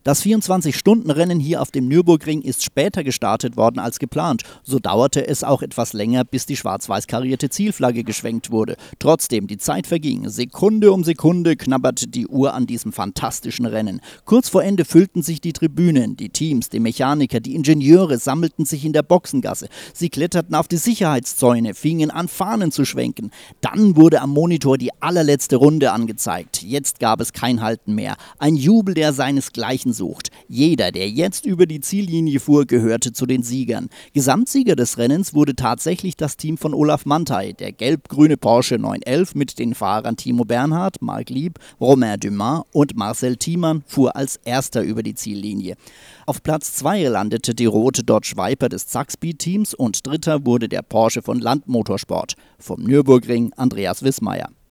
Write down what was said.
Das 24-Stunden-Rennen hier auf dem Nürburgring ist später gestartet worden als geplant. So dauerte es auch etwas länger, bis die schwarz-weiß karierte Zielflagge geschwenkt wurde. Trotzdem, die Zeit verging. Sekunde um Sekunde knabberte die Uhr an diesem fantastischen Rennen. Kurz vor Ende füllten sich die Tribünen. Die Teams, die Mechaniker, die Ingenieure sammelten sich in der Boxengasse. Sie kletterten auf die Sicherheitszäune, fingen an, Fahnen zu schwenken. Dann wurde am Monitor die allerletzte Runde angezeigt. Jetzt gab es kein Halten mehr. Ein Jubel, der seinesgleichen sucht. Jeder, der jetzt über die Ziellinie fuhr, gehörte zu den Siegern. Gesamtsieger des Rennens wurde tatsächlich das Team von Olaf Manthey, der gelb-grüne Porsche 911 mit den Fahrern Timo Bernhard, Marc Lieb, Romain Dumas und Marcel Thiemann fuhr als erster über die Ziellinie. Auf Platz 2 landete die rote Dodge Viper des Zackspeed-Teams und dritter wurde der Porsche von Land Motorsport. Vom Nürburgring Andreas Wissmeier.